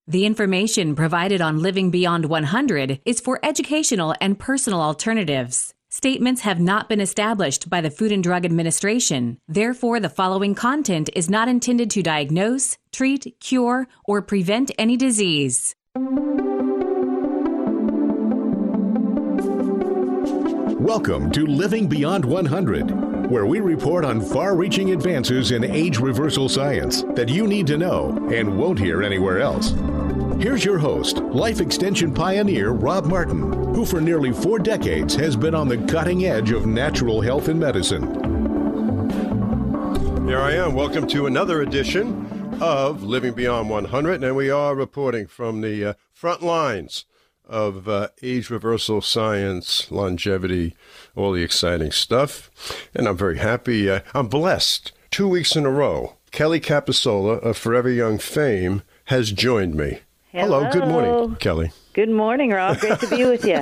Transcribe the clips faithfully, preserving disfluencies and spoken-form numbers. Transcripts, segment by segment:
The information provided on Living Beyond one hundred is for educational and personal alternatives. Statements have not been established by the Food and Drug Administration. Therefore, the following content is not intended to diagnose, treat, cure, or prevent any disease. Welcome to Living Beyond one hundred, where we report on far-reaching advances in age reversal science that you need to know and won't hear anywhere else. Here's your host, life extension pioneer Rob Martin, who for nearly four decades has been on the cutting edge of natural health and medicine. Here I am. Welcome to another edition of Living Beyond one hundred, and we are reporting from the uh, front lines of uh, age reversal science, longevity, all the exciting stuff. And I'm very happy. Uh, I'm blessed. Two weeks in a row, Kelly Capisola of Forever Young fame has joined me. Hello. Hello. Good morning, Kelly. Good morning, Rob. Great to be with you.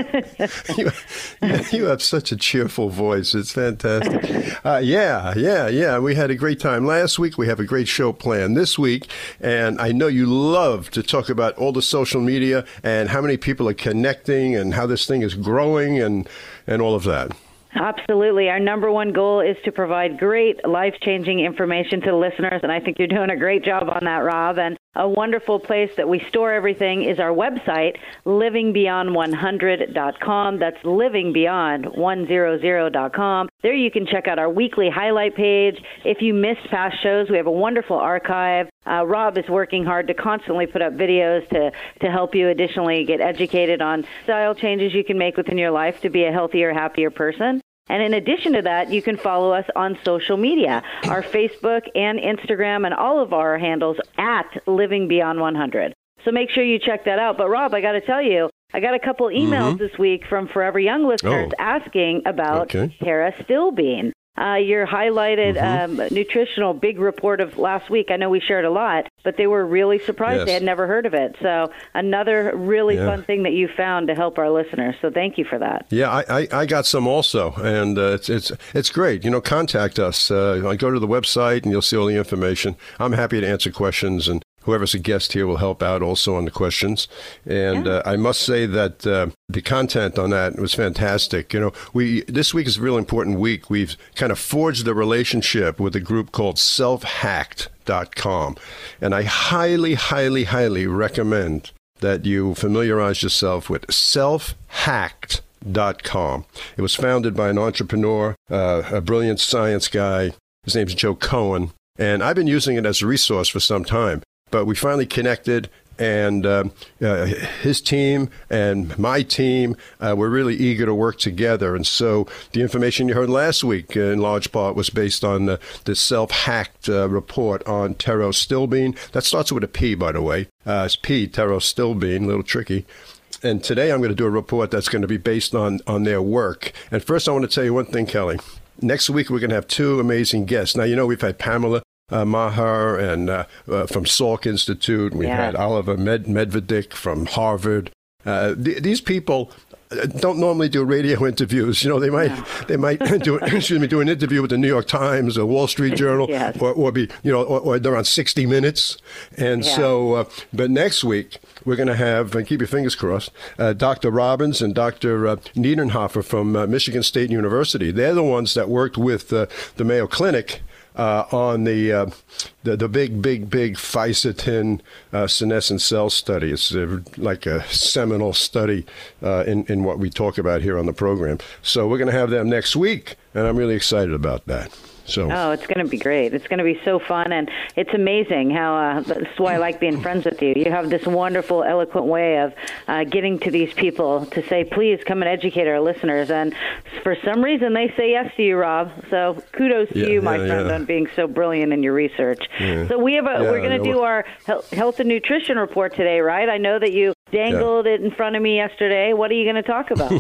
you, you have such a cheerful voice. It's fantastic. Uh, yeah, yeah, yeah. We had a great time last week. We have a great show planned this week. And I know you love to talk about all the social media and how many people are connecting and how this thing is growing and, and all of that. Absolutely. Our number one goal is to provide great life-changing information to the listeners, and I think you're doing a great job on that, Rob. And a wonderful place that we store everything is our website, living beyond one hundred dot com. That's living beyond one hundred dot com. There you can check out our weekly highlight page. If you missed past shows, we have a wonderful archive. Uh, Rob is working hard to constantly put up videos to, to help you additionally get educated on style changes you can make within your life to be a healthier, happier person. And in addition to that, you can follow us on social media, our Facebook and Instagram and all of our handles at Living Beyond one hundred. So make sure you check that out. But Rob, I got to tell you, I got a couple emails mm-hmm. this week from Forever Young listeners oh. asking about okay. Tara Stillbean. Uh, your highlighted mm-hmm. um, nutritional big report of last week. I know we shared a lot, but they were really surprised. Yes. They had never heard of it. So another really yeah. fun thing that you found to help our listeners. So thank you for that. Yeah, I, I, I got some also, and uh, it's it's it's great. You know, contact us. Uh, I go to the website, and you'll see all the information. I'm happy to answer questions, and whoever's a guest here will help out also on the questions. And yeah. uh, I must say that uh, the content on that was fantastic. You know, we this week is a really important week. We've kind of forged a relationship with a group called self hacked dot com. And I highly, highly, highly recommend that you familiarize yourself with self hacked dot com. It was founded by an entrepreneur, uh, a brilliant science guy. His name's Joe Cohen. And I've been using it as a resource for some time. But we finally connected, and uh, uh, his team and my team uh, were really eager to work together. And so the information you heard last week, uh, in large part, was based on uh, the self-hacked uh, report on Tara Stillbean. That starts with a P, by the way. Uh, it's P, Tara Stillbean, a little tricky. And today I'm going to do a report that's going to be based on, on their work. And first I want to tell you one thing, Kelly. Next week we're going to have two amazing guests. Now, you know, we've had Pamela Uh, Maher and uh, uh, from Salk Institute. We yeah. had Oliver Med- Medvedik from Harvard. Uh, th- these people don't normally do radio interviews. You know, they might no. they might do excuse me do an interview with the New York Times or Wall Street Journal, yes. or, or be you know, or, or they're on sixty minutes. And yeah. so, uh, but next week we're going to have, and keep your fingers crossed, uh, Doctor Robbins and Doctor Uh, Niederhofer from uh, Michigan State University. They're the ones that worked with uh, the Mayo Clinic Uh, on the, uh, the the big, big, big Fisetin uh, senescent cell study. It's uh, like a seminal study uh, in, in what we talk about here on the program. So we're going to have them next week, and I'm really excited about that. So. Oh, it's going to be great. It's going to be so fun, and it's amazing how, uh, that's why I like being friends with you. You have this wonderful, eloquent way of uh, getting to these people to say, please come and educate our listeners, and for some reason they say yes to you, Rob. So kudos to yeah, you, my yeah, friend, yeah. on being so brilliant in your research. Yeah. So we have a, yeah, we're going to do our health and nutrition report today, right? I know that you dangled yeah. it in front of me yesterday. What are you going to talk about?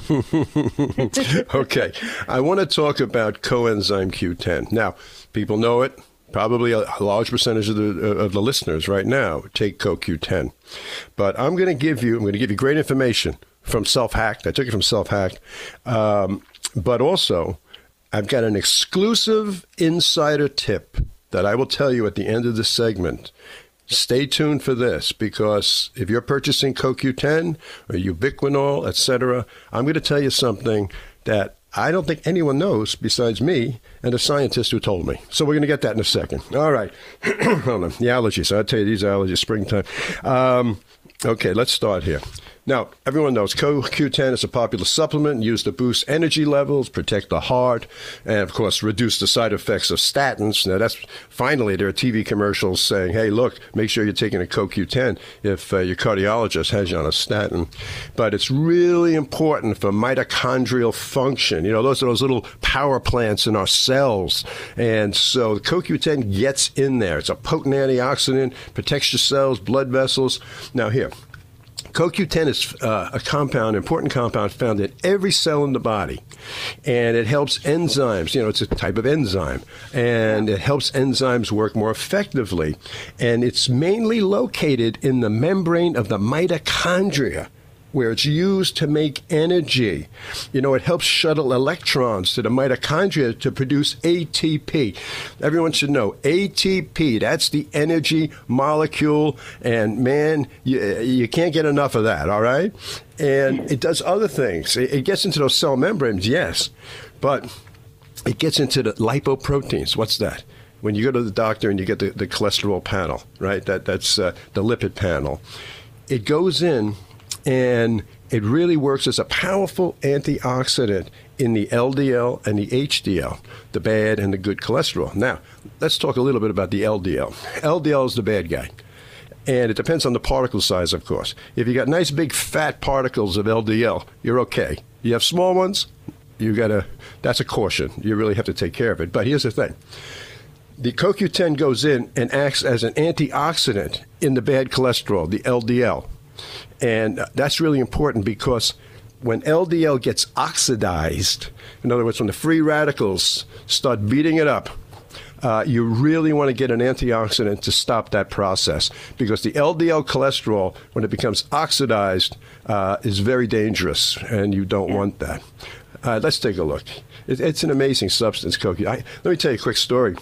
Okay. I want to talk about coenzyme Q ten. Now, people know it. Probably a large percentage of the of the listeners right now take Co Q ten. But I'm going to give you I'm going to give you great information from Self-Hacked. I took it from Self-Hacked. Um, but also, I've got an exclusive insider tip that I will tell you at the end of this segment stay tuned for this, because if you're purchasing C O Q ten or ubiquinol, et cetera, I'm going to tell you something that I don't think anyone knows besides me and a scientist who told me. So we're going to get that in a second. All right. Hold on. The allergies. I'll tell you, these allergies, springtime. Um, okay, let's start here. Now, everyone knows C O Q ten is a popular supplement used to boost energy levels, protect the heart, and, of course, reduce the side effects of statins. Now, that's finally, there are T V commercials saying, hey, look, make sure you're taking a C O Q ten if uh, your cardiologist has you on a statin. But it's really important for mitochondrial function. You know, those are those little power plants in our cells. And so the C O Q ten gets in there. It's a potent antioxidant, protects your cells, blood vessels. Now, here. C O Q ten is uh, a compound, important compound found in every cell in the body, and it helps enzymes. You know, it's a type of enzyme, and it helps enzymes work more effectively. And it's mainly located in the membrane of the mitochondria, where it's used to make energy. You know, it helps shuttle electrons to the mitochondria to produce A T P. Everyone should know A T P, that's the energy molecule, and man, you, you can't get enough of that, all right? And it does other things. It, it gets into those cell membranes, yes, but it gets into the lipoproteins. What's that? When you go to the doctor and you get the, the cholesterol panel, right? That That's uh, the lipid panel. It goes in, and it really works as a powerful antioxidant in the L D L and the H D L, the bad and the good cholesterol. Now, let's talk a little bit about the L D L. L D L is the bad guy. And it depends on the particle size, of course. If you got nice big fat particles of L D L, you're okay. You have small ones, you gotta, that's a caution. You really have to take care of it. But here's the thing. The C O Q ten goes in and acts as an antioxidant in the bad cholesterol, the L D L. And that's really important, because when L D L gets oxidized, in other words, when the free radicals start beating it up, uh, you really want to get an antioxidant to stop that process, because the L D L cholesterol, when it becomes oxidized, uh, is very dangerous, and you don't want that. Uh, let's take a look. It, it's an amazing substance, C O Q ten. I, let me tell you a quick story.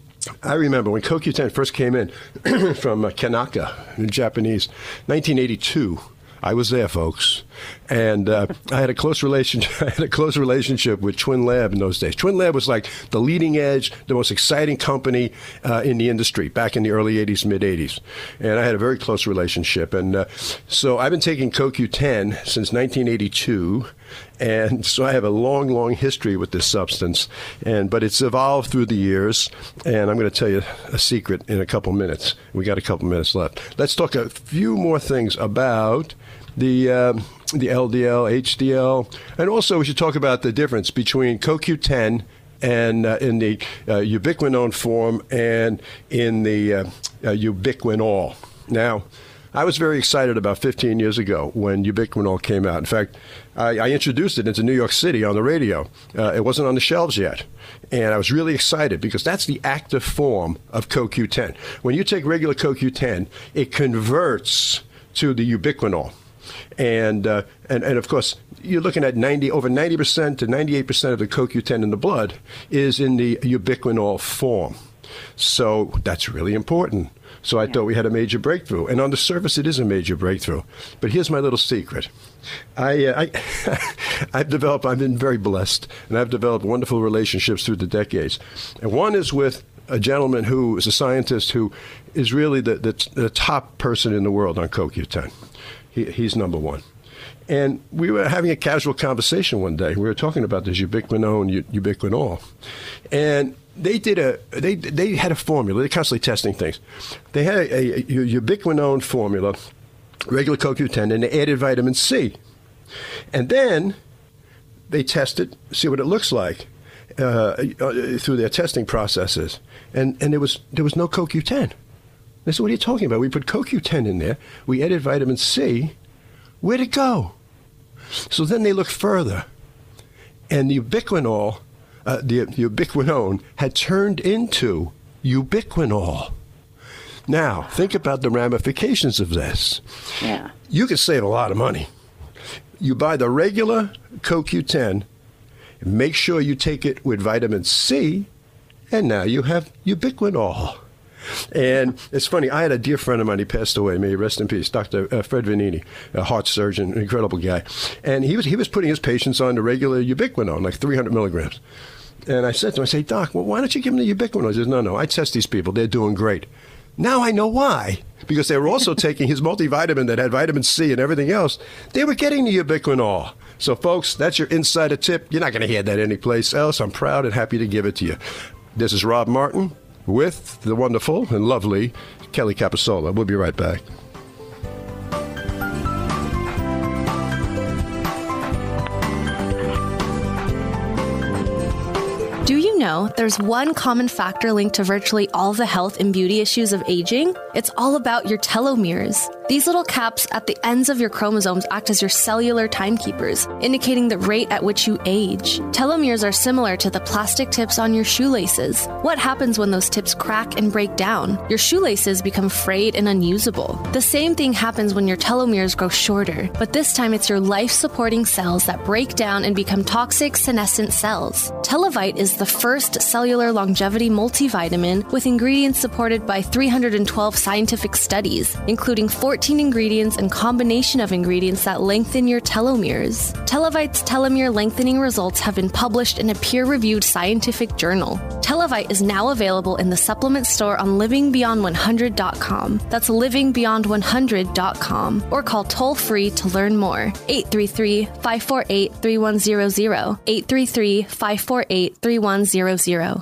I remember when C O Q ten first came in from uh, Kanaka, in Japanese, nineteen eighty-two. I was there, folks, and uh, I had a close relationship. I had a close relationship with Twin Lab in those days. Twin Lab was like the leading edge, the most exciting company uh, in the industry back in the early eighties, mid eighties, and I had a very close relationship. And uh, so I've been taking C O Q ten since nineteen eighty-two. And so I have a long, long history with this substance, and but it's evolved through the years, and I'm going to tell you a secret in a couple minutes. We got a couple minutes left. Let's talk a few more things about the uh, the L D L, H D L, and also we should talk about the difference between C O Q ten and uh, in the uh, ubiquinone form and in the uh, uh, ubiquinol. Now, I was very excited about fifteen years ago when ubiquinol came out. In fact, I, I introduced it into New York City on the radio. Uh, it wasn't on the shelves yet. And I was really excited because that's the active form of C O Q ten. When you take regular C O Q ten, it converts to the ubiquinol. And, uh, and, and of course, you're looking at ninety, over ninety percent to ninety-eight percent of the C O Q ten in the blood is in the ubiquinol form. So that's really important. So I yeah. thought we had a major breakthrough. And on the surface, it is a major breakthrough. But here's my little secret. I, uh, I, I've developed, I've been very blessed, and I've developed wonderful relationships through the decades. And one is with a gentleman who is a scientist who is really the, the, the top person in the world on C O Q ten. He, he's number one. And we were having a casual conversation one day. We were talking about this ubiquinone, ubiquinol. And They did a they they had a formula. They're constantly testing things. They had a, a, a ubiquinone formula, regular C O Q ten, and they added vitamin C. And then they tested, see what it looks like uh, through their testing processes. And and there was there was no C O Q ten. They said, "What are you talking about? We put C O Q ten in there. We added vitamin C. Where'd it go?" So then they looked further, and the ubiquinol. Uh, the, the ubiquinone had turned into ubiquinol. Now, think about the ramifications of this. Yeah. You could save a lot of money. You buy the regular C O Q ten, make sure you take it with vitamin C, and now you have ubiquinol. And it's funny, I had a dear friend of mine, he passed away, may he rest in peace, Doctor Uh, Fred Vanini, a heart surgeon, an incredible guy. And he was he was putting his patients on the regular ubiquinone, like three hundred milligrams. And I said to him, I say, Doc, well, why don't you give them the ubiquinone? He says, no, no, I test these people. They're doing great. Now I know why. Because they were also taking his multivitamin that had vitamin C and everything else. They were getting the ubiquinol. So, folks, that's your insider tip. You're not going to hear that anyplace else. I'm proud and happy to give it to you. This is Rob Martin with the wonderful and lovely Kelly Caposola. We'll be right back. Do you know there's one common factor linked to virtually all the health and beauty issues of aging? It's all about your telomeres. These little caps at the ends of your chromosomes act as your cellular timekeepers, indicating the rate at which you age. Telomeres are similar to the plastic tips on your shoelaces. What happens when those tips crack and break down? Your shoelaces become frayed and unusable. The same thing happens when your telomeres grow shorter, but this time it's your life-supporting cells that break down and become toxic senescent cells. Televite is the first cellular longevity multivitamin with ingredients supported by three hundred twelve scientific studies, including fourteen ingredients and combination of ingredients that lengthen your telomeres. Televite's telomere lengthening results have been published in a peer-reviewed scientific journal. Televite is now available in the supplement store on living beyond one hundred dot com. That's living beyond one hundred dot com. Or call toll-free to learn more. eight three three, five four eight, three one zero zero. eight three three, five four eight, three one zero zero.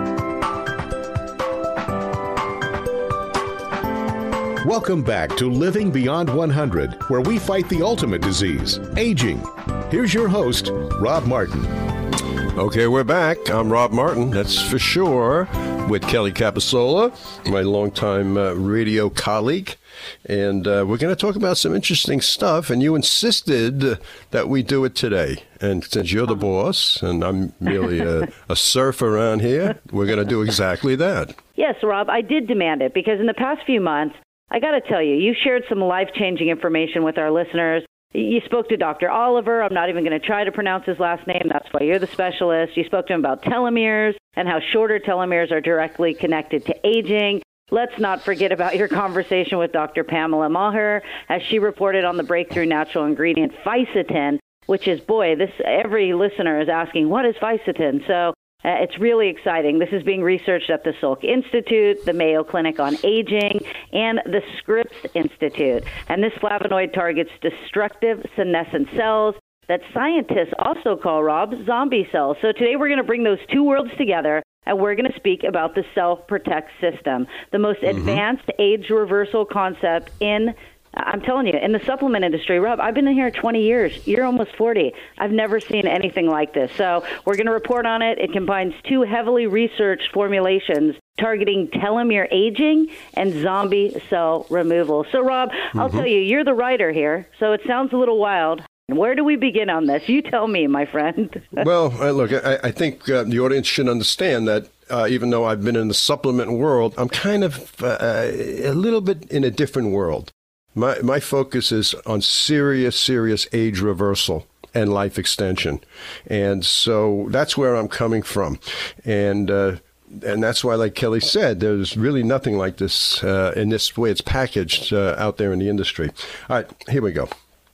Welcome back to Living Beyond one hundred, where we fight the ultimate disease, aging. Here's your host, Rob Martin. Okay, we're back. I'm Rob Martin, that's for sure, with Kelly Caposola, my longtime uh, radio colleague. And uh, we're going to talk about some interesting stuff, and you insisted that we do it today. And since you're the boss, and I'm merely a, a serf around here, we're going to do exactly that. Yes, Rob, I did demand it, because in the past few months, I got to tell you, you shared some life-changing information with our listeners. You spoke to Doctor Oliver. I'm not even going to try to pronounce his last name. That's why you're the specialist. You spoke to him about telomeres and how shorter telomeres are directly connected to aging. Let's not forget about your conversation with Doctor Pamela Maher, as she reported on the breakthrough natural ingredient Fisetin, which is, boy, this every listener is asking, what is Fisetin? So uh, it's really exciting. This is being researched at the Salk Institute, the Mayo Clinic on Aging, and the Scripps Institute. And this flavonoid targets destructive senescent cells that scientists also call, Rob, zombie cells. So today we're going to bring those two worlds together, and we're going to speak about the Cell Protect system, the most mm-hmm. advanced age reversal concept in, I'm telling you, in the supplement industry. Rob, I've been in here twenty years. You're almost forty. I've never seen anything like this. So we're going to report on it. It combines two heavily researched formulations targeting telomere aging and zombie cell removal. So, Rob, mm-hmm. I'll tell you, you're the writer here, so it sounds a little wild. Where do we begin on this? You tell me, my friend. Well, uh, look, I, I think uh, the audience should understand that uh, even though I've been in the supplement world, I'm kind of uh, a little bit in a different world. My my focus is on serious, serious age reversal and life extension. And so that's where I'm coming from. And uh, and that's why, like Kelly said, there's really nothing like this uh, in this way it's packaged uh, out there in the industry. All right, here we go.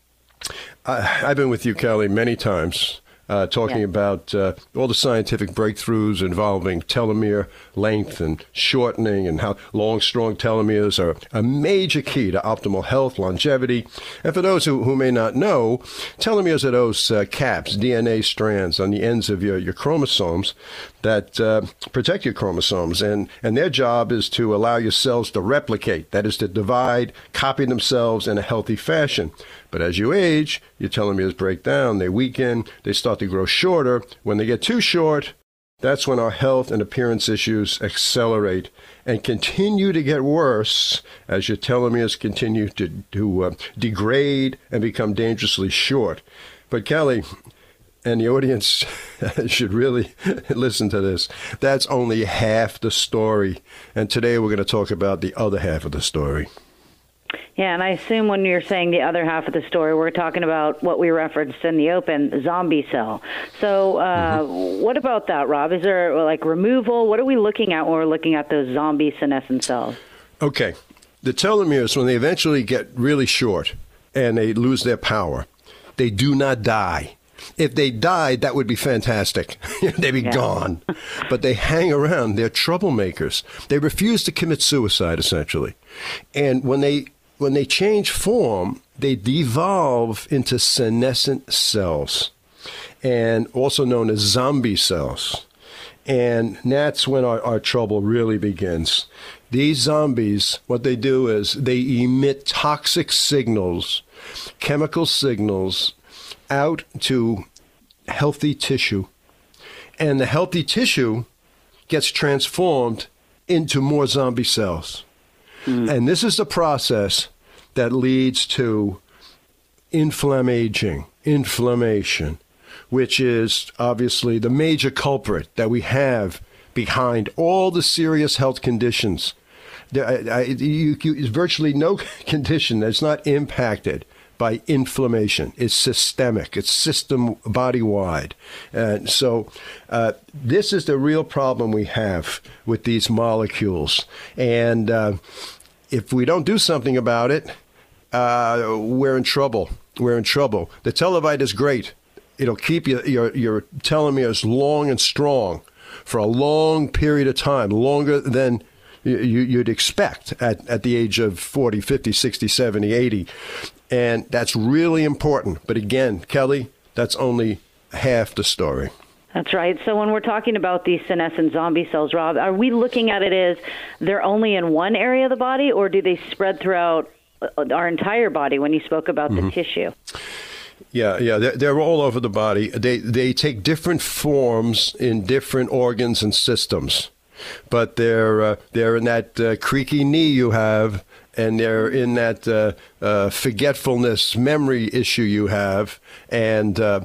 I, I've been with you, Kelly, many times. Uh, talking yeah. about uh, all the scientific breakthroughs involving telomere length and shortening, and how long, strong telomeres are a major key to optimal health, longevity. And for those who, who may not know, telomeres are those uh, caps, D N A strands on the ends of your, your chromosomes that uh, protect your chromosomes. And, and their job is to allow your cells to replicate, that is to divide, copy themselves in a healthy fashion. But as you age, your telomeres break down, they weaken, they start to grow shorter. When they get too short, that's when our health and appearance issues accelerate and continue to get worse as your telomeres continue to, to uh, degrade and become dangerously short. But Kelly, and the audience should really listen to this, that's only half the story. And today we're going to talk about the other half of the story. Yeah, and I assume when you're saying the other half of the story, we're talking about what we referenced in the open, zombie cell. So uh, mm-hmm. what about that, Rob? Is there like removal? What are we looking at when we're looking at those zombie senescent cells? Okay. The telomeres, when they eventually get really short and they lose their power, they do not die. If they died, that would be fantastic. They'd be yeah. gone. But they hang around. They're troublemakers. They refuse to commit suicide, essentially. And when they when they change form, they devolve into senescent cells, and also known as zombie cells. And that's when our, our trouble really begins. These zombies, what they do is they emit toxic signals, chemical signals, out to healthy tissue. And the healthy tissue gets transformed into more zombie cells. Mm. And this is the process that leads to inflammaging, inflammation, which is obviously the major culprit that we have behind all the serious health conditions. There, I, I, you, you, there's virtually no condition that's not impacted by inflammation. It's systemic. It's system body-wide. And so uh, this is the real problem we have with these molecules. And uh, if we don't do something about it, uh, we're in trouble. We're in trouble. The Televite is great. It'll keep your, your, your telomeres long and strong for a long period of time, longer than you, you'd expect at, at the age of forty, fifty, sixty, seventy, eighty. And that's really important. But again, Kelly, that's only half the story. That's right. So when we're talking about these senescent zombie cells, Rob, are we looking at it as they're only in one area of the body, or do they spread throughout our entire body when you spoke about mm-hmm. the tissue? Yeah, yeah, they're, they're all over the body. They they take different forms in different organs and systems, but they're uh, they're in that uh, creaky knee you have, and they're in that uh, uh, forgetfulness memory issue you have, and uh,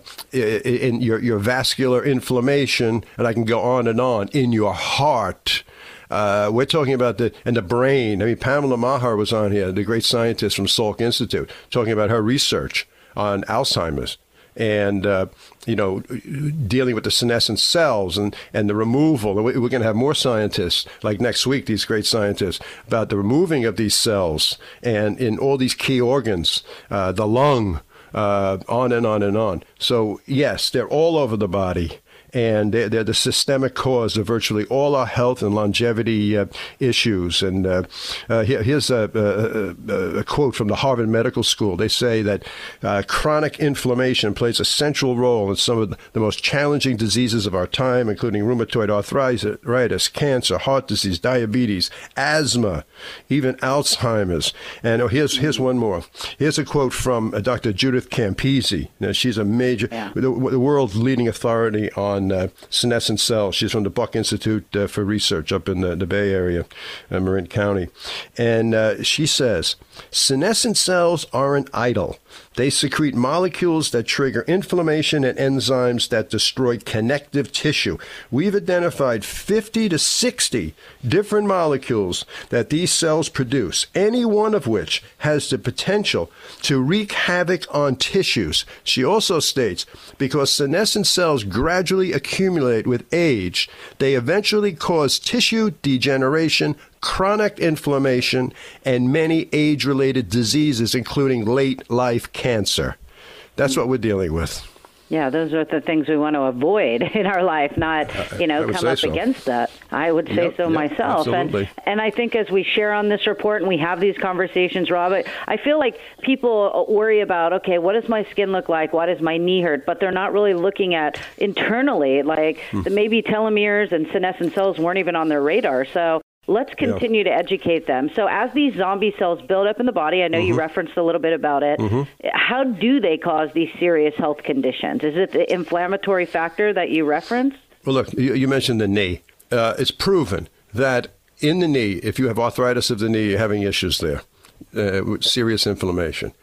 in your your vascular inflammation, and I can go on and on, in your heart. Uh, we're talking about the and the brain. I mean, Pamela Maher was on here, the great scientist from Salk Institute, talking about her research on Alzheimer's and, uh, you know, dealing with the senescent cells and, and the removal. And we're going to have more scientists, like next week, these great scientists, about the removing of these cells and in all these key organs, uh, the lung, uh, on and on and on. So, yes, they're all over the body. And they're, they're the systemic cause of virtually all our health and longevity uh, issues. And uh, uh, here, here's a, a, a quote from the Harvard Medical School. They say that uh, chronic inflammation plays a central role in some of the most challenging diseases of our time, including rheumatoid arthritis, cancer, heart disease, diabetes, asthma, even Alzheimer's. And oh, here's here's one more. Here's a quote from uh, Doctor Judith Campisi. Now, she's a major, yeah. the, the world's leading authority on Uh, senescent cells. She's from the Buck Institute uh, for Research up in the, the Bay Area, uh, Marin County. And uh, she says, senescent cells aren't idle. They secrete molecules that trigger inflammation and enzymes that destroy connective tissue. We've identified fifty to sixty different molecules that these cells produce, any one of which has the potential to wreak havoc on tissues. She also states, because senescent cells gradually accumulate with age, they eventually cause tissue degeneration, chronic inflammation, and many age-related diseases, including late-life cancer. That's what we're dealing with. Yeah, those are the things we want to avoid in our life, not, you know, come up so. against that. I would say yep, so yep, myself. Absolutely. And, and I think as we share on this report and we have these conversations, Rob, I, I feel like people worry about, okay, what does my skin look like? Why does my knee hurt? But they're not really looking at internally, like hmm. maybe telomeres and senescent cells weren't even on their radar. So let's continue yeah. to educate them. So as these zombie cells build up in the body, I know mm-hmm. you referenced a little bit about it, mm-hmm. how do they cause these serious health conditions? Is it the inflammatory factor that you referenced? Well, look, you, you mentioned the knee. Uh, it's proven that in the knee, if you have arthritis of the knee, you're having issues there, uh, with serious inflammation.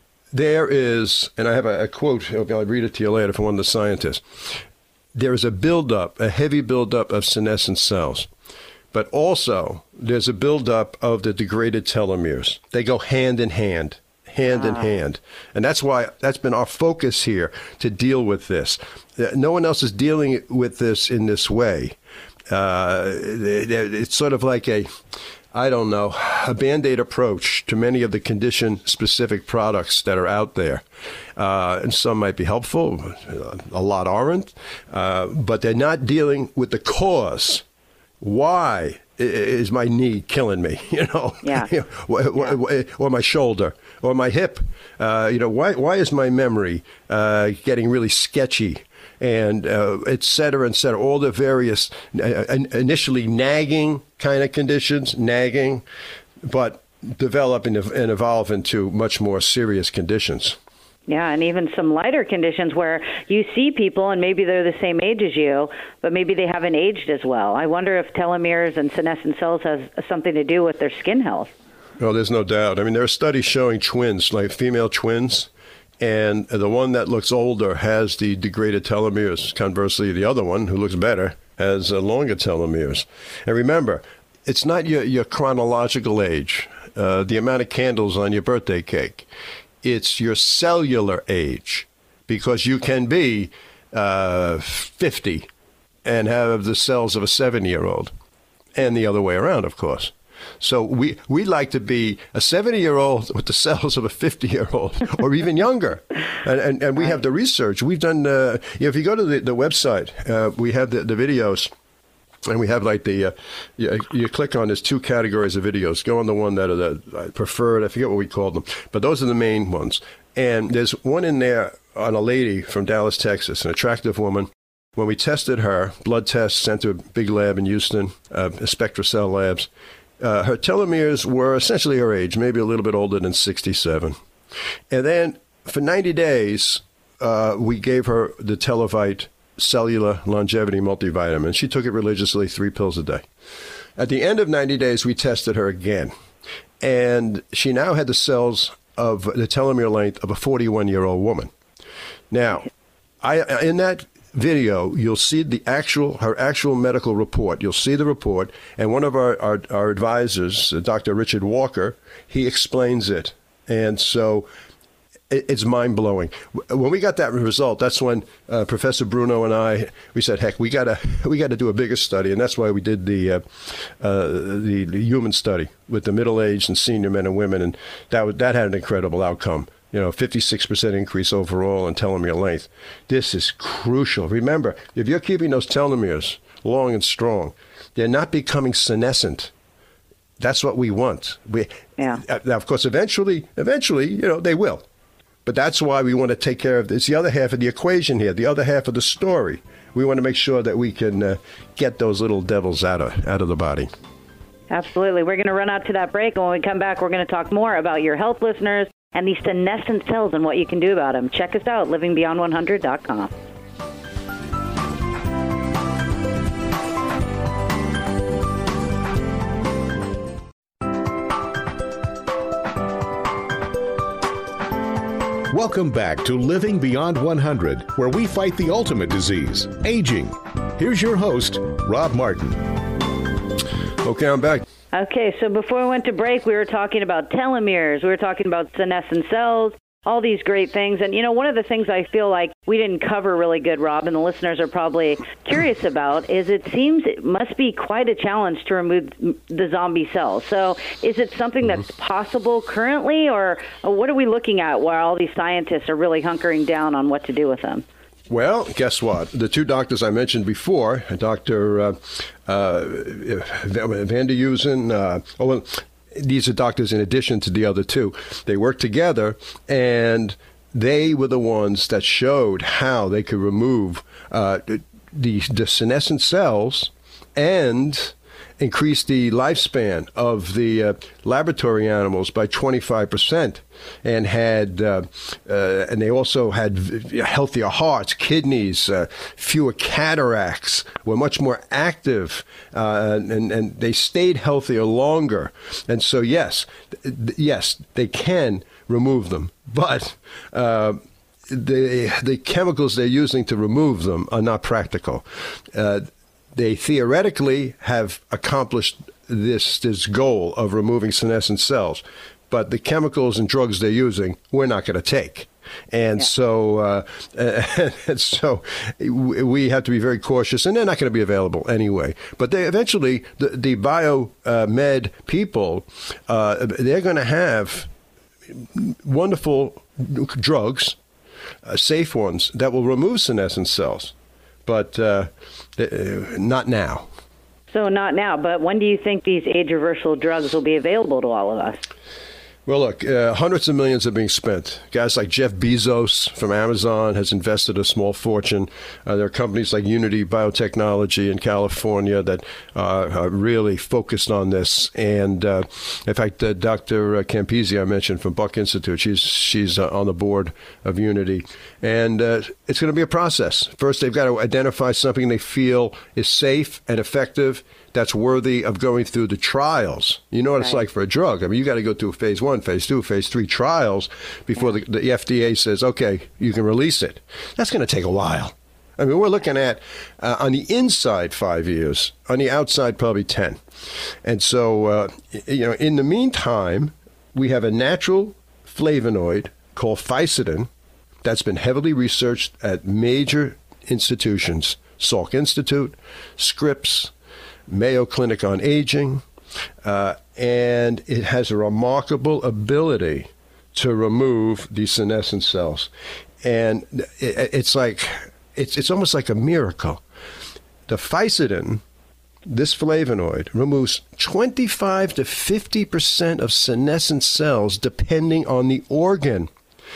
There is, and I have a, a quote, I'll read it to you later from one of the scientists. There is a buildup, a heavy buildup of senescent cells. but also there's a buildup of the degraded telomeres. They go hand in hand, hand ah. in hand. And that's why that's been our focus here, to deal with this. No one else is dealing with this in this way. Uh, it's sort of like a, I don't know, a Band-Aid approach to many of the condition-specific products that are out there. Uh, and some might be helpful, a lot aren't, uh, but they're not dealing with the cause. Why is my knee killing me? You know, yeah. you know, yeah. or my shoulder, or my hip. Uh, you know, why why is my memory uh, getting really sketchy? And uh, et cetera, et cetera, all the various uh, initially nagging kind of conditions, nagging, but develop and, and evolve into much more serious conditions. Yeah, and even some lighter conditions where you see people and maybe they're the same age as you, but maybe they haven't aged as well. I wonder if telomeres and senescent cells has something to do with their skin health. No, there's no doubt. I mean, there are studies showing twins, like female twins, and the one that looks older has the degraded telomeres. Conversely, the other one, who looks better, has uh, longer telomeres. And remember, it's not your, your chronological age, uh, the amount of candles on your birthday cake. It's your cellular age, because you can be uh, fifty and have the cells of a seventy-year-old, and the other way around, of course. So we we like to be a seventy-year-old with the cells of a fifty-year-old or even younger. And, and, and we have the research. We've done, uh, you know, if you go to the, the website, uh, we have the, the videos. And we have like the, uh, you, you click on, there's two categories of videos. Go on the one that are the preferred, I forget what we called them, but those are the main ones. And there's one in there on a lady from Dallas, Texas, an attractive woman. When we tested her, blood tests sent to a big lab in Houston, uh, SpectraCell Labs, uh, her telomeres were essentially her age, maybe a little bit older than sixty-seven. And then for ninety days, uh, we gave her the Televite Cellular Longevity Multivitamin. She took it religiously, three pills a day. At the end of ninety days, we tested her again. And she now had the cells of the telomere length of a forty-one-year-old woman. Now, I in that video, you'll see the actual her actual medical report. You'll see the report. And one of our, our, our advisors, Doctor Richard Walker, he explains it. And so it's mind-blowing. When we got that result, that's when uh, Professor Bruno and I, we said, heck, we gotta we gotta do a bigger study, and that's why we did the uh, uh, the, the human study with the middle-aged and senior men and women, and that that had an incredible outcome. You know, fifty-six percent increase overall in telomere length. This is crucial. Remember, if you're keeping those telomeres long and strong, they're not becoming senescent. That's what we want. We, yeah. Now, of course, eventually, eventually, you know, they will. But that's why we want to take care of this. It's the other half of the equation here, the other half of the story. We want to make sure that we can uh, get those little devils out of out of the body. Absolutely. We're going to run out to that break. And when we come back, we're going to talk more about your health, listeners, and these senescent cells and what you can do about them. Check us out, living beyond one hundred dot com. Welcome back to Living Beyond one hundred, where we fight the ultimate disease, aging. Here's your host, Rob Martin. Okay, I'm back. Okay, so before we went to break, we were talking about telomeres. We were talking about senescent cells, all these great things. And, you know, one of the things I feel like we didn't cover really good, Rob, and the listeners are probably curious about, is it seems it must be quite a challenge to remove the zombie cells. So is it something that's possible currently, or what are we looking at while all these scientists are really hunkering down on what to do with them? Well, guess what? The two doctors I mentioned before, Doctor Uh, uh, Van der Heusen, uh, oh, well, these are doctors in addition to the other two. They worked together, and they were the ones that showed how they could remove uh, the, the senescent cells and increase the lifespan of the uh, laboratory animals by twenty-five percent, and had uh, uh, and they also had healthier hearts, kidneys, uh, fewer cataracts, were much more active, uh, and and they stayed healthier longer. And so yes, th- yes, they can remove them, but uh, the the chemicals they're using to remove them are not practical. Uh, they theoretically have accomplished this this goal of removing senescent cells, but the chemicals and drugs they're using, we're not going to take. And yeah. so, uh, and so we have to be very cautious, and they're not going to be available anyway. But they eventually, the, the biomed uh, people, uh, they're going to have wonderful drugs, uh, safe ones that will remove senescent cells, but uh, not now. So not now, but when do you think these age-reversal drugs will be available to all of us? Well, look, uh, hundreds of millions are being spent. Guys like Jeff Bezos from Amazon has invested a small fortune. Uh, there are companies like Unity Biotechnology in California that uh, are really focused on this. And uh, in fact, uh, Doctor Campisi, I mentioned from Buck Institute, she's she's uh, on the board of Unity. And uh, it's going to be a process. First, they've got to identify something they feel is safe and effective, that's worthy of going through the trials. You know what it's right. like for a drug. I mean, you got to go through phase one, phase two, phase three trials before yeah. the, the F D A says, okay, you can release it. That's going to take a while. I mean, we're looking at, uh, on the inside, five years. On the outside, probably ten. And so, uh, you know, in the meantime, we have a natural flavonoid called Fisetin that's been heavily researched at major institutions, Salk Institute, Scripps, Mayo Clinic on Aging, uh, and it has a remarkable ability to remove these senescent cells. And it, it's like, it's, it's almost like a miracle. The Fisetin, this flavonoid, removes twenty-five to fifty percent of senescent cells depending on the organ.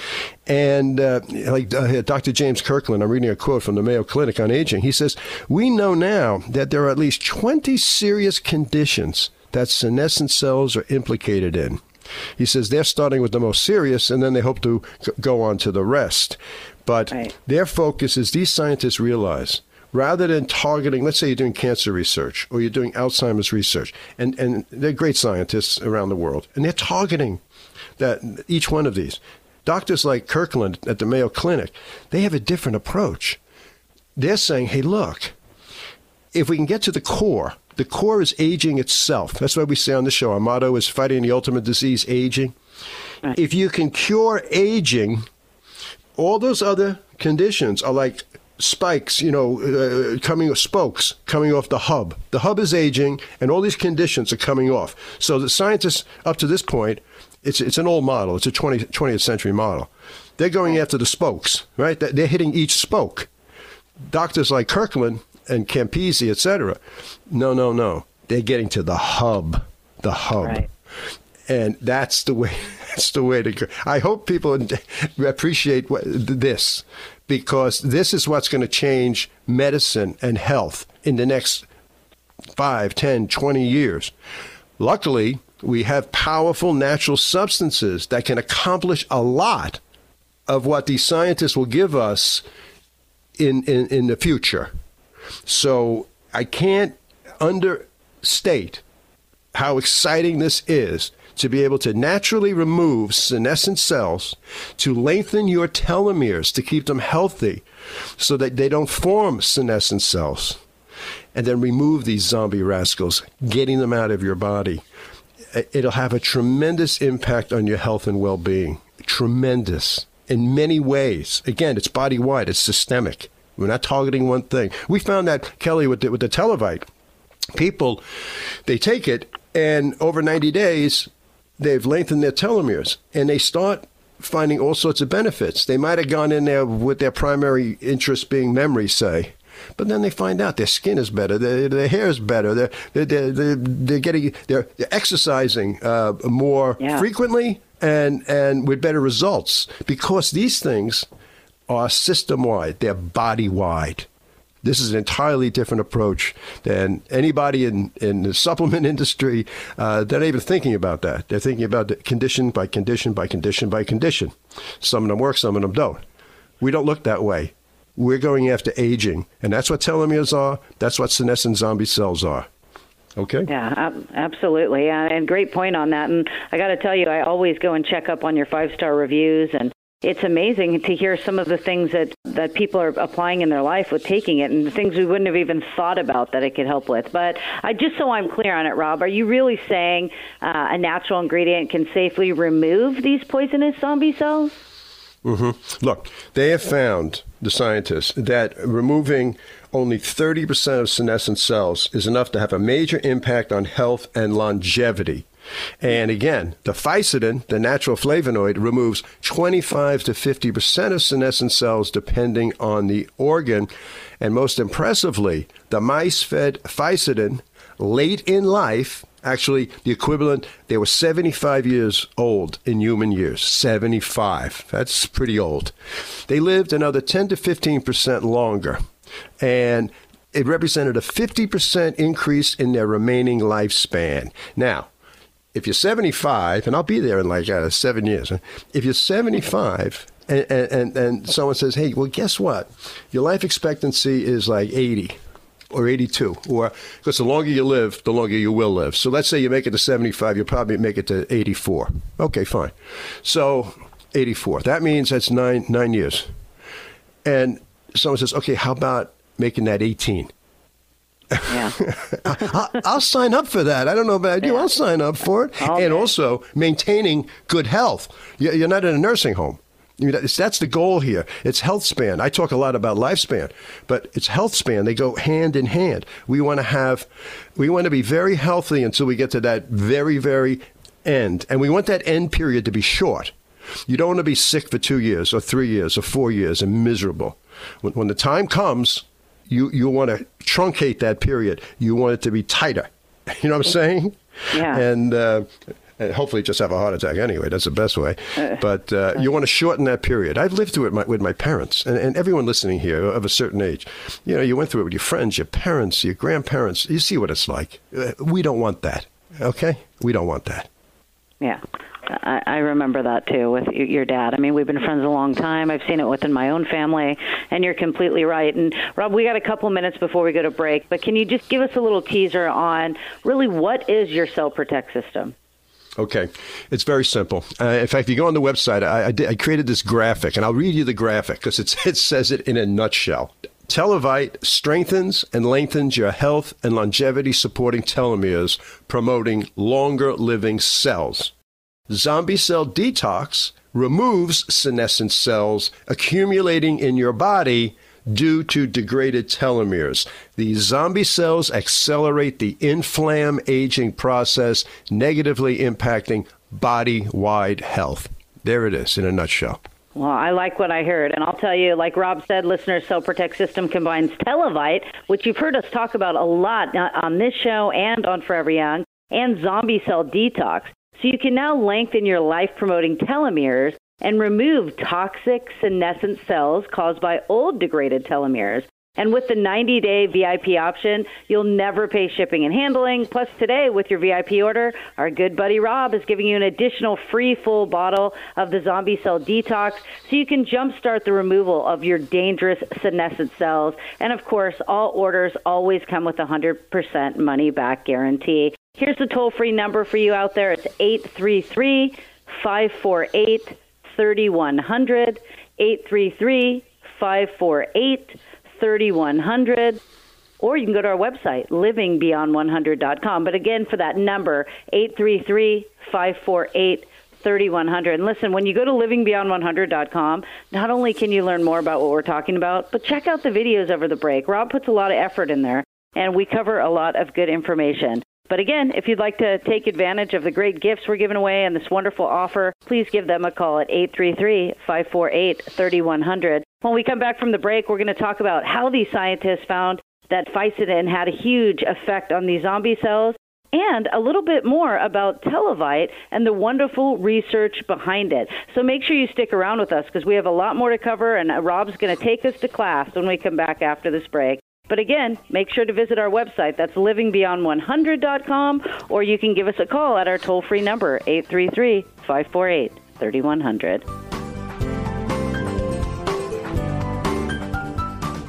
And uh, like uh, Doctor James Kirkland, I'm reading a quote from the Mayo Clinic on Aging. He says, we know now that there are at least twenty serious conditions that senescent cells are implicated in. He says they're starting with the most serious, and then they hope to go on to the rest. But right. their focus is these scientists realize, rather than targeting, let's say you're doing cancer research or you're doing Alzheimer's research, and, and they're great scientists around the world, and they're targeting that each one of these. Doctors like Kirkland at the Mayo Clinic, they have a different approach. They're saying, hey, look, if we can get to the core, the core is aging itself. That's why we say on the show, our motto is fighting the ultimate disease, aging. Right. If you can cure aging, all those other conditions are like spikes, you know, uh, coming spokes coming off the hub. The hub is aging, and all these conditions are coming off. So the scientists up to this point, It's it's an old model. It's a twentieth century model. They're going after the spokes, right? They're hitting each spoke. Doctors like Kirkland and Campisi, et cetera, no, no, no. They're getting to the hub, the hub. Right. And that's the way, that's the way to go. I hope people appreciate what, this, because this is what's going to change medicine and health in the next five, ten, twenty years. Luckily, we have powerful natural substances that can accomplish a lot of what these scientists will give us in, in, in the future. So I can't understate how exciting this is to be able to naturally remove senescent cells, to lengthen your telomeres, to keep them healthy so that they don't form senescent cells, and then remove these zombie rascals, getting them out of your body. It'll have a tremendous impact on your health and well-being. Tremendous. In many ways. Again, it's body-wide. It's systemic. We're not targeting one thing. We found that, Kelly, with the, with the Televite. People, they take it, and over ninety days, they've lengthened their telomeres, and they start finding all sorts of benefits. They might have gone in there with their primary interest being memory, say. But then they find out their skin is better, their, their hair is better, they're, they're, they're, they're getting, they're, they're exercising uh, more yeah. frequently and, and with better results, because these things are system-wide, they're body-wide. This is an entirely different approach than anybody in, in the supplement industry. Uh, they're not even thinking about that. They're thinking about the condition by condition by condition by condition. Some of them work, some of them don't. We don't look that way. We're going after aging, and that's what telomeres are. That's what senescent zombie cells are. Okay? Yeah, absolutely. And great point on that. And I got to tell you, I always go and check up on your five-star reviews and it's amazing to hear some of the things that, that people are applying in their life with taking it and the things we wouldn't have even thought about that it could help with. But I, just so I'm clear on it, Rob, are you really saying uh, a natural ingredient can safely remove these poisonous zombie cells? Mm-hmm. Look, they have found, the scientists, that removing only thirty percent of senescent cells is enough to have a major impact on health and longevity. And again, the Fisetin, the natural flavonoid, removes twenty-five to fifty percent of senescent cells depending on the organ. And most impressively, the mice fed Fisetin late in life, actually the equivalent, they were seventy-five years old in human years, seventy-five. That's pretty old. They lived another ten to fifteen percent longer. And it represented a fifty percent increase in their remaining lifespan. Now, if you're seventy-five, and I'll be there in like uh, seven years, if you're seventy-five and, and, and someone says, hey, well, guess what? Your life expectancy is like eighty or eighty-two, or because the longer you live, the longer you will live. So let's say you make it to seventy-five, you'll probably make it to eighty-four. Okay, fine. So eighty-four, that means that's nine, nine years. And someone says, okay, how about making that eighteen? Yeah. I'll, I'll sign up for that. I don't know about you. Yeah. I'll sign up for it. Okay. And also maintaining good health. You're not in a nursing home. That's the goal here. It's health span. I talk a lot about lifespan, but it's health span. They go hand in hand. We want to have, we want to be very healthy until we get to that very, very end. And we want that end period to be short. You don't want to be sick for two years or three years or four years and miserable. When, when the time comes, you, you want to truncate that period. You want it to be tighter. You know what I'm saying? Yeah. And uh, hopefully just have a heart attack anyway. That's the best way. But uh, you want to shorten that period. I've lived through it my, with my parents and, and everyone listening here of a certain age. You know, you went through it with your friends, your parents, your grandparents. You see what it's like. Uh, we don't want that. Okay? We don't want that. Yeah. I, I remember that, too, with your dad. I mean, we've been friends a long time. I've seen it within my own family, and you're completely right. And, Rob, we got a couple minutes before we go to break, but can you just give us a little teaser on really what is your Cell Protect system? Okay. It's very simple. Uh, in fact, if you go on the website, I, I, did, I created this graphic, and I'll read you the graphic because it says it in a nutshell. Telovite strengthens and lengthens your health and longevity supporting telomeres, promoting longer living cells. Zombie Cell Detox removes senescent cells accumulating in your body due to degraded telomeres. These zombie cells accelerate the inflamm aging process, negatively impacting body-wide health. There it is in a nutshell. Well, I like what I heard. And I'll tell you, like Rob said, listeners, Cell Protect System combines Telovite, which you've heard us talk about a lot on this show and on Forever Young, and Zombie Cell Detox. So you can now lengthen your life-promoting telomeres and remove toxic senescent cells caused by old degraded telomeres. And with the ninety-day V I P option, you'll never pay shipping and handling. Plus, today, with your V I P order, our good buddy Rob is giving you an additional free full bottle of the Zombie Cell Detox so you can jumpstart the removal of your dangerous senescent cells. And, of course, all orders always come with a one hundred percent money-back guarantee. Here's the toll-free number for you out there. It's eight three three, five four eight, three one zero zero, eight three three, five four eight, three one zero zero, or you can go to our website, living beyond one hundred dot com. But again, for that number, eight three three, five four eight, three one zero zero. And listen, when you go to living beyond one hundred dot com, not only can you learn more about what we're talking about, but check out the videos over the break. Rob puts a lot of effort in there, and we cover a lot of good information. But again, if you'd like to take advantage of the great gifts we're giving away and this wonderful offer, please give them a call at eight three three, five four eight, three one zero zero. When we come back from the break, we're going to talk about how these scientists found that Fisetin had a huge effect on these zombie cells and a little bit more about Telovite and the wonderful research behind it. So make sure you stick around with us because we have a lot more to cover, and Rob's going to take us to class when we come back after this break. But again, make sure to visit our website. That's living beyond one hundred dot com, or you can give us a call at our toll-free number, eight three three, five four eight, three one zero zero.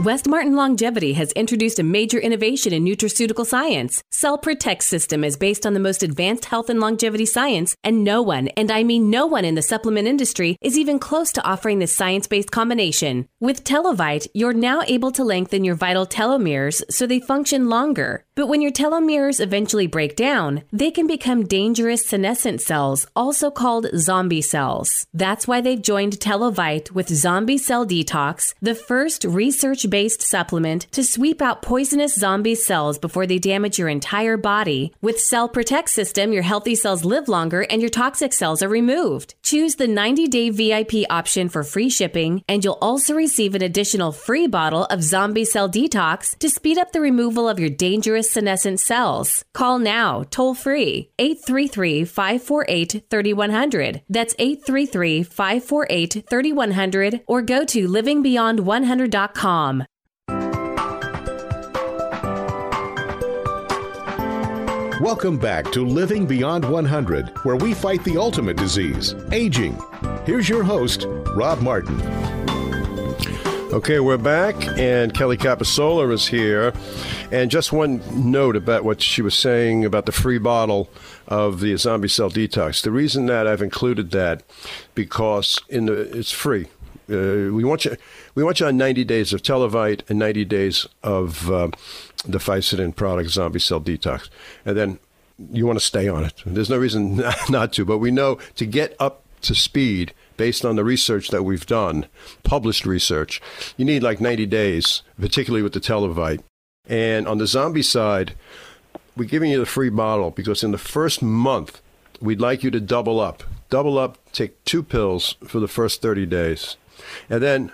West Martin Longevity has introduced a major innovation in nutraceutical science. Cell Protect system is based on the most advanced health and longevity science, and no one, and I mean no one in the supplement industry, is even close to offering this science-based combination. With Telovite, you're now able to lengthen your vital telomeres so they function longer. But when your telomeres eventually break down, they can become dangerous senescent cells, also called zombie cells. That's why they've joined Telovite with Zombie Cell Detox, the first research-based supplement to sweep out poisonous zombie cells before they damage your entire body. With Cell Protect system, your healthy cells live longer and your toxic cells are removed. Choose the ninety-day V I P option for free shipping, and you'll also receive an additional free bottle of Zombie Cell Detox to speed up the removal of your dangerous senescent cells. Call now, toll free, eight three three, five four eight, three one zero zero. That's eight three three, five four eight, three one zero zero, or go to living beyond one hundred dot com. Welcome back to Living Beyond one hundred, where we fight the ultimate disease, aging. Here's your host, Rob Martin. Okay, we're back, and Kelly Caposola is here. And just one note about what she was saying about the free bottle of the Zombie Cell Detox. The reason that I've included that, because in the it's free. Uh, we want you. We want you on ninety days of Telovite and ninety days of uh, the Ficidin product, Zombie Cell Detox, and then you want to stay on it. There's no reason not to, but we know to get up to speed based on the research that we've done, published research, you need like ninety days, particularly with the Telovite. And on the zombie side, we're giving you the free bottle because in the first month, we'd like you to double up. Double up, take two pills for the first thirty days. And then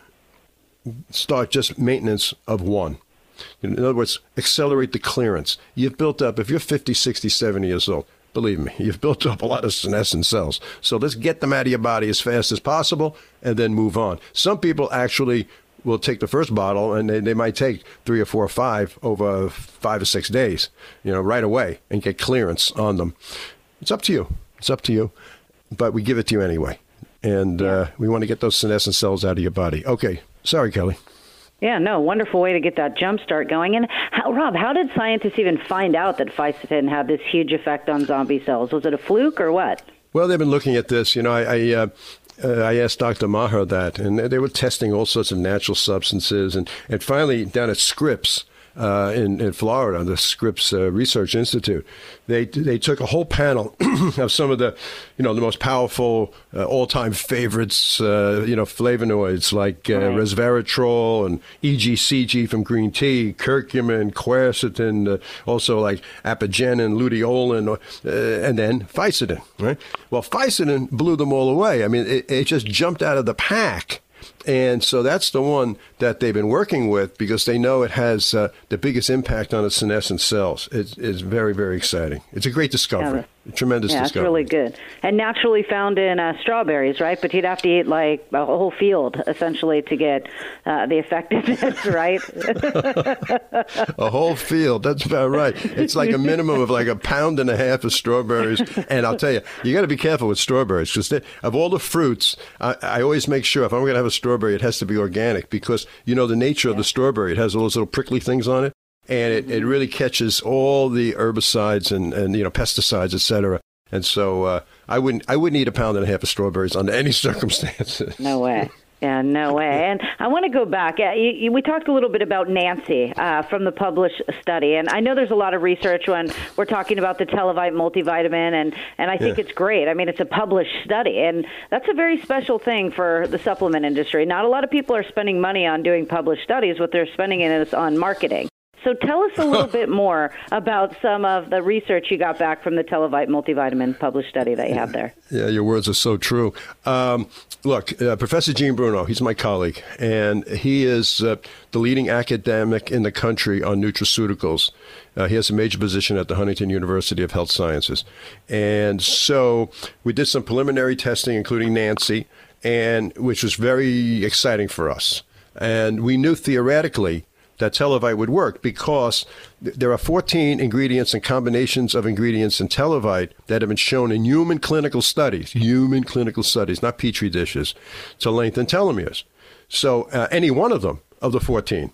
start just maintenance of one. In other words, accelerate the clearance. You've built up, if you're fifty, sixty, seventy years old, believe me, you've built up a lot of senescent cells. So let's get them out of your body as fast as possible and then move on. Some people actually will take the first bottle and they, they might take three or four or five over five or six days, you know, right away and get clearance on them. It's up to you. It's up to you. But we give it to you anyway. And uh, we want to get those senescent cells out of your body. Okay. Sorry, Kelly. Yeah, no, wonderful way to get that jump start going. And how, Rob, how did scientists even find out that Ficidin had this huge effect on zombie cells? Was it a fluke or what? Well, they've been looking at this. You know, I I, uh, uh, I asked Doctor Maher that, and they were testing all sorts of natural substances. And, and finally, down at Scripps uh, in, in Florida, the Scripps uh, Research Institute, they they took a whole panel of some of the, you know, the most powerful uh, all-time favorites, uh, you know, flavonoids like uh, right. resveratrol and E G C G from green tea, curcumin, quercetin, uh, also like apigenin, luteolin, uh, and then Ficidin, right? Well, Ficidin blew them all away. I mean, it, it just jumped out of the pack. And so that's the one that they've been working with because they know it has uh, the biggest impact on the senescent cells. It's, it's very, very exciting. It's a great discovery. Yeah, a tremendous yeah, discovery. Yeah, it's really good. And naturally found in uh, strawberries, right? But you'd have to eat like a whole field, essentially, to get uh, the effectiveness, right? A whole field. That's about right. It's like a minimum of like a pound and a half of strawberries. And I'll tell you, you got to be careful with strawberries because of all the fruits, I, I always make sure if I'm going to have a strawberry, it has to be organic because, you know, the nature yeah. of the strawberry, it has all those little prickly things on it. And it, it really catches all the herbicides and, and you know, pesticides, et cetera. And so uh, I wouldn't I wouldn't eat a pound and a half of strawberries under any circumstances. No way. Yeah, no way. And I want to go back. Yeah, you, you, we talked a little bit about Nancy uh, from the published study. And I know there's a lot of research when we're talking about the Telovite multivitamin, and, and I think yeah. it's great. I mean, it's a published study, and that's a very special thing for the supplement industry. Not a lot of people are spending money on doing published studies. What they're spending it is on marketing. So tell us a little bit more about some of the research you got back from the Telovite multivitamin published study that you have there. Yeah, your words are so true. Um, look, uh, Professor Gene Bruno, he's my colleague, and he is uh, the leading academic in the country on nutraceuticals. Uh, he has a major position at the Huntington University of Health Sciences. And so we did some preliminary testing, including Nancy, and which was very exciting for us. And we knew theoretically that Telovite would work because th- there are fourteen ingredients and combinations of ingredients in Telovite that have been shown in human clinical studies, human clinical studies, not Petri dishes, to lengthen telomeres. So uh, any one of them, of the fourteen,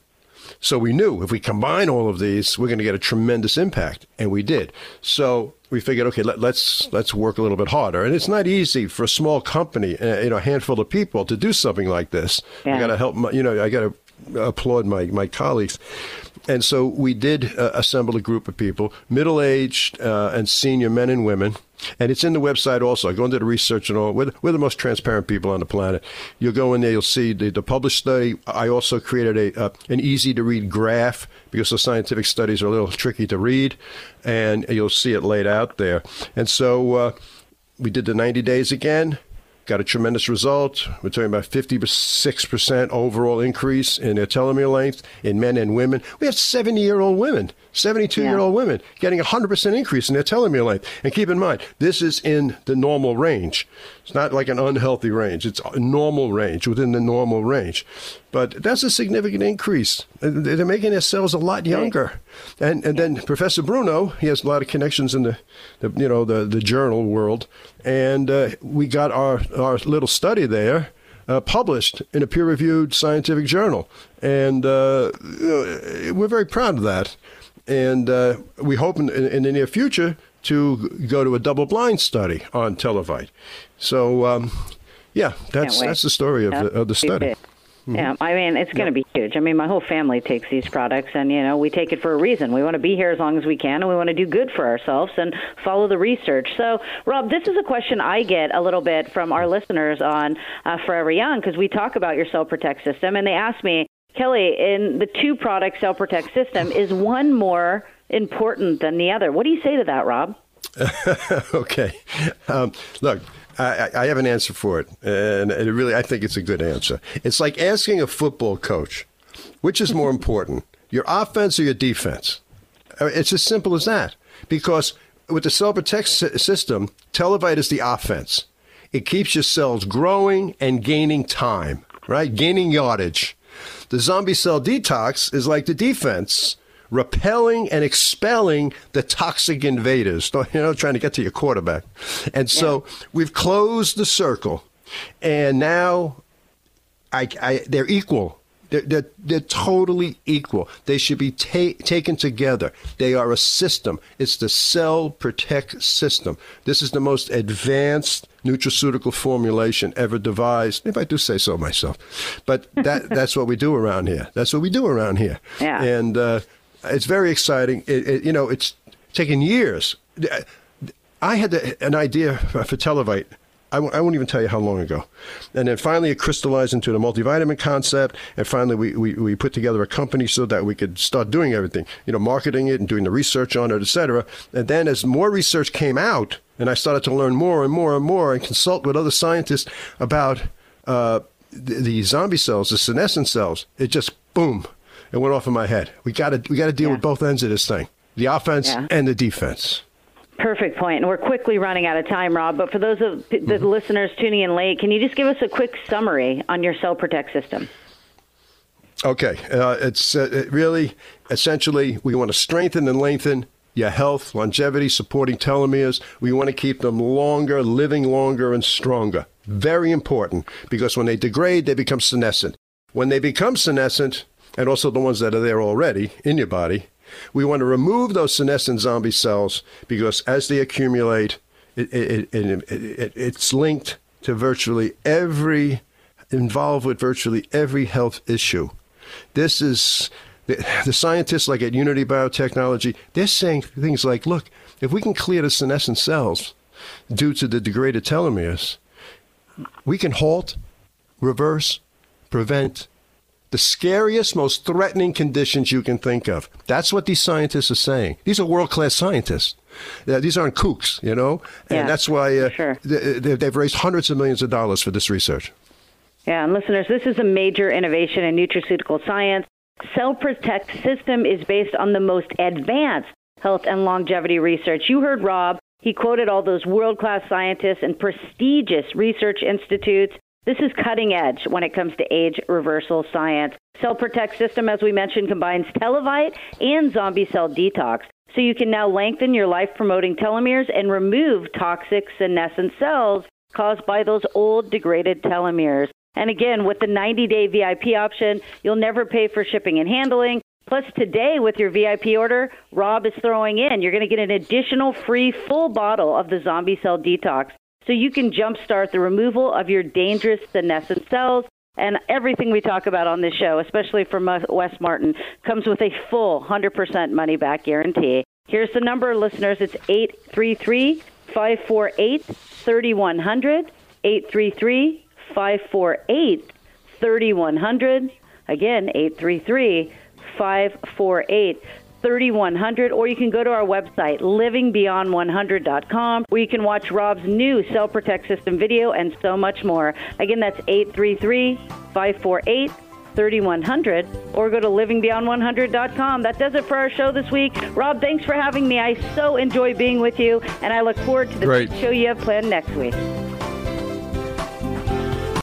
So we knew if we combine all of these, we're going to get a tremendous impact, and we did. So we figured, okay, let, let's let's work a little bit harder. And it's not easy for a small company, uh, you know, a handful of people to do something like this. Yeah. I got to help, my, you know, I got to applaud my, my colleagues. And so we did uh, assemble a group of people, middle-aged uh, and senior men and women. And it's in the website also. I go into the research and all. We're, we're the most transparent people on the planet. You'll go in there, you'll see the, the published study. I also created a uh, an easy-to-read graph because the scientific studies are a little tricky to read. And you'll see it laid out there. And so uh, we did the ninety days again. Got a tremendous result. We're talking about fifty-six percent overall increase in their telomere length in men and women. We have seventy-year-old women, seventy-two-year-old yeah. women getting a one hundred percent increase in their telomere length. And keep in mind, this is in the normal range. It's not like an unhealthy range. It's a normal range, within the normal range. But that's a significant increase. They're making their cells a lot younger. And and then Professor Bruno, he has a lot of connections in the, the you know, the, the journal world. And uh, we got our, our little study there uh, published in a peer-reviewed scientific journal. And uh, you know, we're very proud of that. And uh, we hope in, in the near future to go to a double-blind study on Televite. So, um, yeah, that's that's the story of, the, of the study. Mm-hmm. Yeah, I mean, it's going to be huge. I mean, my whole family takes these products, and, you know, we take it for a reason. We want to be here as long as we can, and we want to do good for ourselves and follow the research. So, Rob, this is a question I get a little bit from our listeners on uh, Forever Young, because we talk about your Cell Protect system, and they ask me, Kelly, in the two-product Cell Protect system, is one more important than the other? What do you say to that, Rob? Okay. Um, look. I, I have an answer for it, and it really, I think it's a good answer. It's like asking a football coach, which is more important, your offense or your defense? It's as simple as that. Because with the Cell Protect system, Televite is the offense. It keeps your cells growing and gaining time, right? Gaining yardage. The Zombie Cell Detox is like the defense, repelling and expelling the toxic invaders, you know, trying to get to your quarterback. And so yeah. we've closed the circle, and now I, I, they're equal. They're, they're, they're totally equal. They should be ta- taken together. They are a system. It's the Cell Protect system. This is the most advanced nutraceutical formulation ever devised, if I do say so myself. But that that's what we do around here. That's what we do around here. Yeah. And uh, it's very exciting. It, it, you know, it's taken years. I had the, an idea for Televite. I, w- I won't even tell you how long ago. And then finally it crystallized into the multivitamin concept. And finally we, we, we put together a company so that we could start doing everything, you know, marketing it and doing the research on it, et cetera. And then as more research came out, and I started to learn more and more and more and consult with other scientists about uh, the, the zombie cells, the senescent cells, it just, boom, it went off in my head. We got to we got to deal yeah. with both ends of this thing, the offense yeah. and the defense. Perfect point. And we're quickly running out of time, Rob. But for those of the mm-hmm. listeners tuning in late, can you just give us a quick summary on your Cell Protect system? Okay. Uh, it's uh, it really, essentially, we want to strengthen and lengthen your health, longevity, supporting telomeres. We want to keep them longer, living longer and stronger. Very important, because when they degrade, they become senescent. When they become senescent, and also the ones that are there already in your body, we want to remove those senescent zombie cells, because as they accumulate, it, it, it, it, it, it's linked to virtually every, involved with virtually every health issue. This is, the, the scientists like at Unity Biotechnology, they're saying things like, look, if we can clear the senescent cells due to the degraded telomeres, we can halt, reverse, prevent the scariest, most threatening conditions you can think of. That's what these scientists are saying. These are world-class scientists. Uh, these aren't kooks, you know? And yeah, that's why uh, sure. they, they've raised hundreds of millions of dollars for this research. Yeah, and listeners, this is a major innovation in nutraceutical science. Cell Protect system is based on the most advanced health and longevity research. You heard Rob. He quoted all those world-class scientists and prestigious research institutes. This is cutting edge when it comes to age reversal science. Cell Protect system, as we mentioned, combines Televite and Zombie Cell Detox. So you can now lengthen your life-promoting telomeres and remove toxic senescent cells caused by those old degraded telomeres. And again, with the ninety-day V I P option, you'll never pay for shipping and handling. Plus, today, with your V I P order, Rob is throwing in, you're going to get an additional free full bottle of the Zombie Cell Detox. So you can jumpstart the removal of your dangerous senescent cells. And everything we talk about on this show, especially from Wes Martin, comes with a full one hundred percent money-back guarantee. Here's the number, listeners. It's eight three three, five four eight, three one zero zero, eight three three, five four eight, three one zero zero. Again, eight three three, five four eight, three one zero zero. Or you can go to our website, living beyond one hundred dot com, where you can watch Rob's new Cell Protect System video and so much more. Again, that's eight three three, five four eight, three one zero zero, or go to living beyond one hundred dot com. That does it for our show this week. Rob, thanks for having me. I so enjoy being with you, and I look forward to the Great. show you have planned next week.